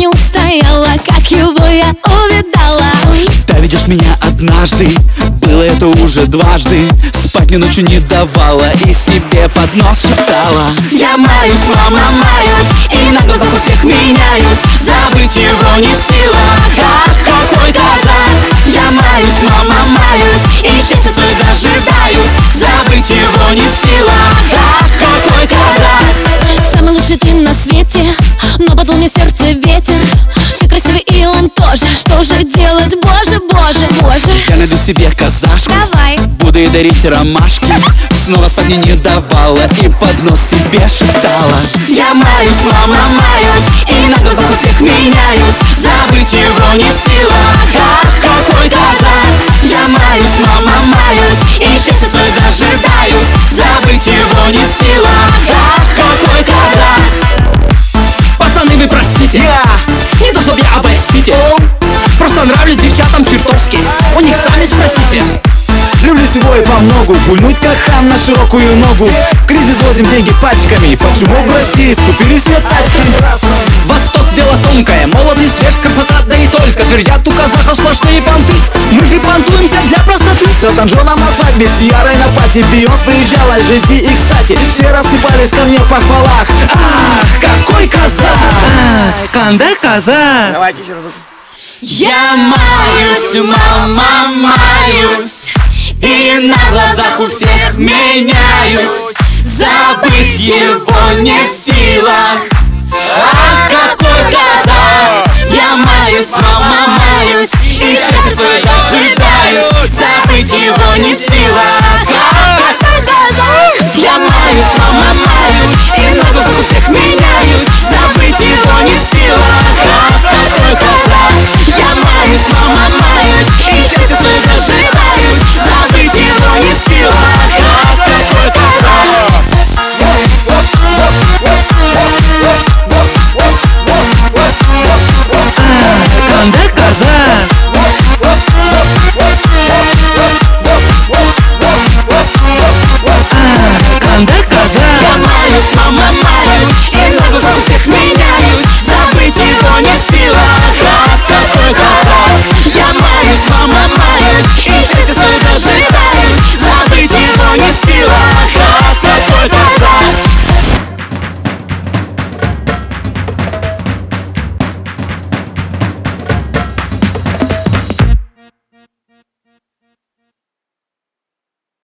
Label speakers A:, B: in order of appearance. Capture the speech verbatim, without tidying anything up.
A: не устояла, как его я увидала.
B: Ты ведешь меня однажды, было это уже дважды. Спать мне ночью не давала и себе под нос шептала:
C: я маюсь, мама, маюсь, и на глазах у всех меняюсь. Забыть его не в силах, ах, какой казак. Я маюсь, мама, маюсь, и счастья свое дожидаюсь. Забыть его не в силах, ах, какой казак.
A: Самый лучший ты на свете, но подул мне в сердце ветер. Ты красивый и он тоже, что же делать, боже, боже, боже.
B: Я найду себе казашку,
A: давай,
B: буду ей дарить ромашки. Снова спать мне не давала и под нос себе шептала:
C: я маюсь, мама, маюсь, и на глазах у всех меняюсь. Забыть его не в силах, ах, какой казак. Я маюсь, мама, маюсь, и счастья свое дожидаюсь. Забыть его не в силах, ах, какой казак.
D: Пацаны, вы простите,
B: Я
D: не то чтоб я, обольстите. Просто нравлюсь девчатам чертовски, у них сами спросите.
B: люблю всего и помногу, гульнуть как хам на широкую ногу. В кризис возим деньги пачками, под шумок в России скупили все тачки.
D: Восток дело тонкое, молод и свеж, красота, да и только. Твердят у казахов сплошные понты, мы же понтуемся для простоты.
B: С Элтон-Джоном на свадьбе, с Ярой на пати, Бейонс приезжала, Жези и кстати. Все рассыпались ко мне в похвалах: ах, какой казах!
D: А, кандай казак.
E: Давайте еще разок.
C: Я маюсь, мама, маюсь, и на глазах у всех меняюсь. Забыть его не в силах, ах, какой казак.